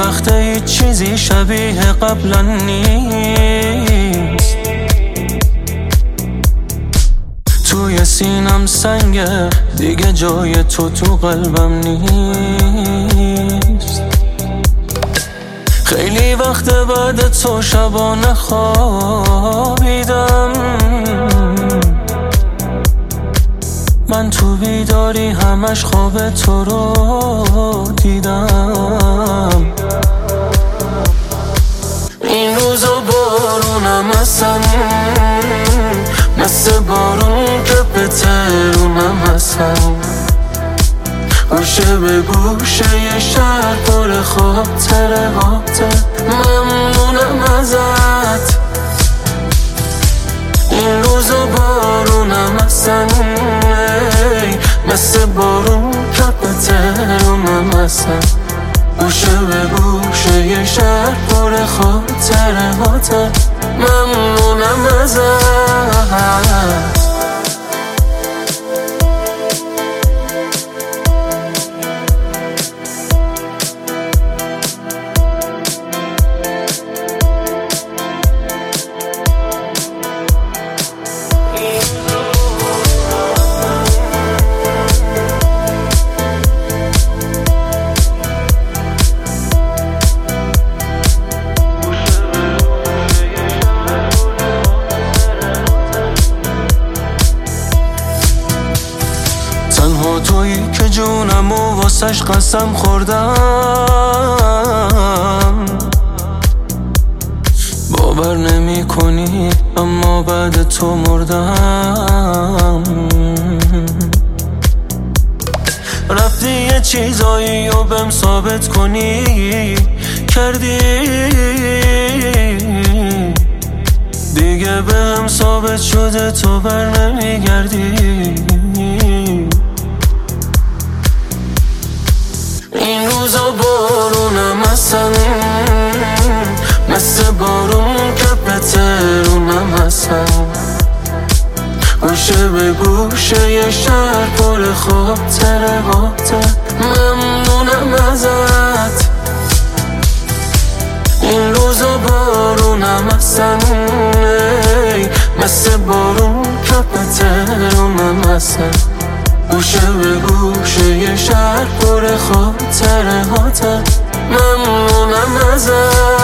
وقت هیچ چیزی شبیه قبلا نیست. توی سینم سنگه دیگه جای تو قلبم نیست. خیلی وقت بعد تو شبانه خوابیدم، من تو بیداری همش خواب تو رو دیدم. این روزا بارونم هستن، مثل بارون که به ترونم هستن. گوشه به گوشه یه شهر پر خاطره ممنونم ازت. این روزا بارونم هستن، مثل بارون که به ترونم هستن. گوشه به گوشه یه شهر پر خاطره ممنونم ازت. تنها تویی که جونم و واسش قسم خوردم. باور نمی کنی اما بعد تو مردم. رفتی یه چیزایی رو بهم ثابت کنی، کردی دیگه بهم ثابت شده تو بر نمیگردی. این روزا بارونم هستن، مثل بارون که به ترونم هستن. گوشه به گوشه یه شهر پر خاطره ممنونم ازت. این روزا بارونم هستن، مثل بارون که به ترونم هستن. گوشه به گوشه یه شهر پر خاطره ممنونم ازت.